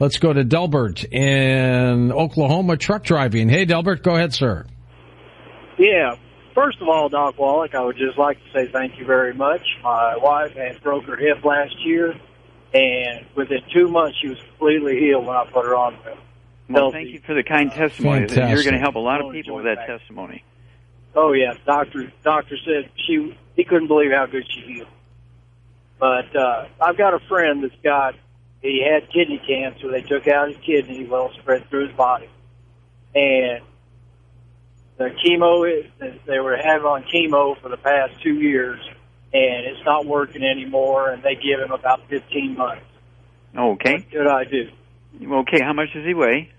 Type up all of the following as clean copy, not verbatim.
Let's go to Delbert in Oklahoma, truck driving. Hey, Delbert, go ahead, sir. Yeah. First of all, Doc Wallach, I would just like to say thank you very much. My wife had broke her hip last year, and within 2 months she was completely healed when I put her on them. Well, thank you for the kind testimony. Fantastic. You're going to help a lot of people with that testimony. Oh, yeah. Doctor said he couldn't believe how good she healed. But I've got a friend he had kidney cancer. They took out his kidney, well, spread through his body. And the chemo, they were having on chemo for the past 2 years, and it's not working anymore, and they give him about 15 months. Okay. What should I do? Okay, how much does he weigh?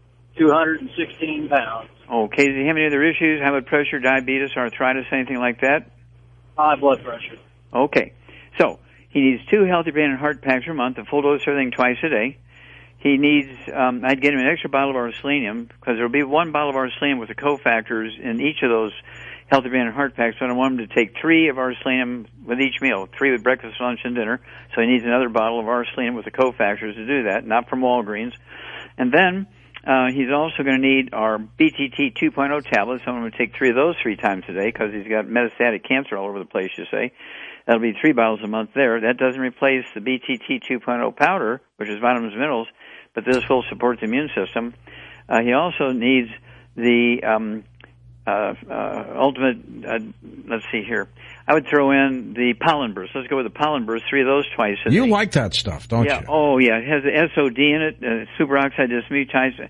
216 pounds. Okay, does he have any other issues? High blood pressure, diabetes, arthritis, anything like that? High blood pressure. Okay, so he needs 2 Healthy Brain and Heart packs per month, a full dose of everything twice a day. He needs, I'd get him an extra bottle of our selenium, because there will be 1 bottle of our selenium with the cofactors in each of those Healthy Brain and Heart packs. So I want him to take 3 of our selenium with each meal, 3 with breakfast, lunch, and dinner. So he needs another bottle of our selenium with the cofactors to do that, not from Walgreens. And then he's also going to need our BTT 2.0 tablets. I'm going to take 3 of those 3 times a day, because he's got metastatic cancer all over the place, you say. That'll be 3 bottles a month there. That doesn't replace the BTT 2.0 powder, which is vitamins and minerals, but this will support the immune system. He also needs the ultimate, let's see here. I would throw in the pollen burst. Let's go with the pollen burst, 3 of those twice a day. You like that stuff, don't you? Oh, yeah. It has the SOD in it, superoxide dismutase.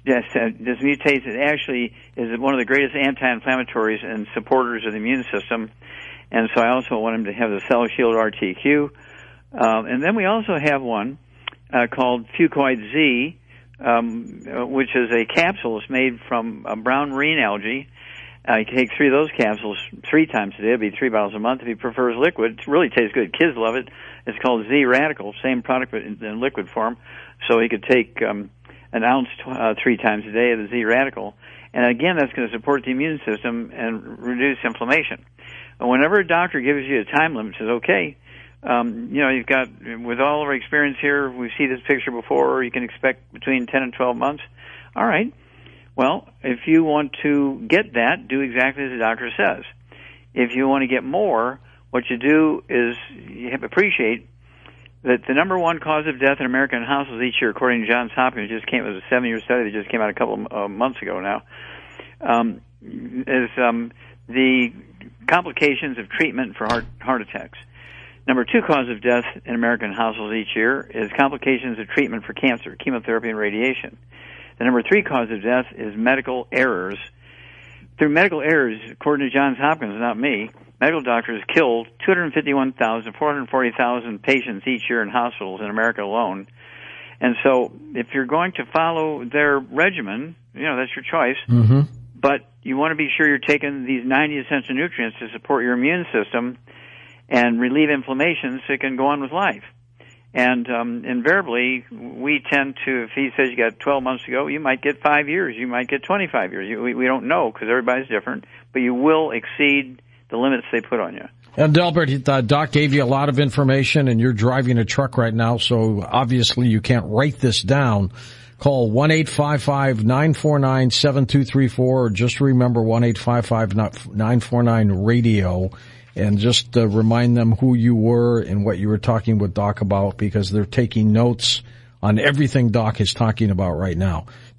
It actually is one of the greatest anti-inflammatories and supporters of the immune system. And so I also want him to have the Cell Shield RTQ. And then we also have one called Fucoid Z, which is a capsule. It's made from brown marine algae. You can take 3 of those capsules 3 times a day. It'll be 3 bottles a month. If he prefers liquid, it really tastes good. Kids love it. It's called Z Radical, same product but in liquid form. So he could take an ounce 3 times a day of the Z Radical. And again, that's going to support the immune system and reduce inflammation. Whenever a doctor gives you a time limit, says, okay, you've got, with all of our experience here, we see this picture before, you can expect between 10 and 12 months. All right. Well, if you want to get that, do exactly as the doctor says. If you want to get more, what you do is you have to appreciate that the number 1 cause of death in American households each year, according to Johns Hopkins, it was a 7-year study that just came out a couple of months ago now, is the complications of treatment for heart attacks. Number 2 cause of death in American households each year is complications of treatment for cancer, chemotherapy and radiation. The number 3 cause of death is medical errors. Through medical errors, according to Johns Hopkins, not me, medical doctors kill 440,000 patients each year in hospitals in America alone. And so if you're going to follow their regimen, that's your choice. Mm-hmm. But you want to be sure you're taking these 90 essential nutrients to support your immune system and relieve inflammation so you can go on with life. And invariably, we tend to, if he says you got 12 months to go, you might get 5 years, you might get 25 years. We don't know because everybody's different, but you will exceed the limits they put on you. And Delbert, Doc gave you a lot of information, and you're driving a truck right now, so obviously you can't write this down. Call 1-855-949-7234, or just remember 1-855-949-RADIO, and just remind them who you were and what you were talking with Doc about, because they're taking notes on everything Doc is talking about right now.